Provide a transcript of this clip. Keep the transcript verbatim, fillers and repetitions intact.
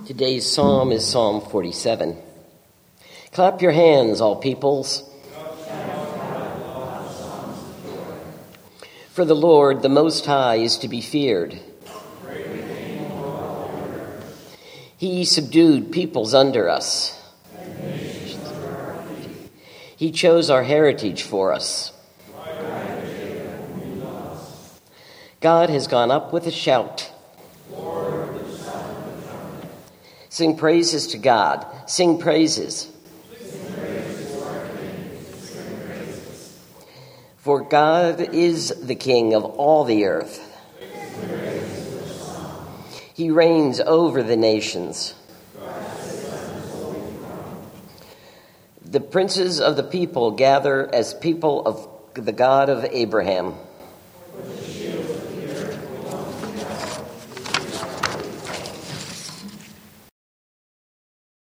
Today's psalm is Psalm forty-seven. Clap your hands, all peoples. For the Lord, the Most High, is to be feared. He subdued peoples under us. He chose our heritage for us. God has gone up with a shout. Sing praises to God. Sing praises. For God is the King of all the earth. He reigns over the nations. The princes of the people gather as people of the God of Abraham.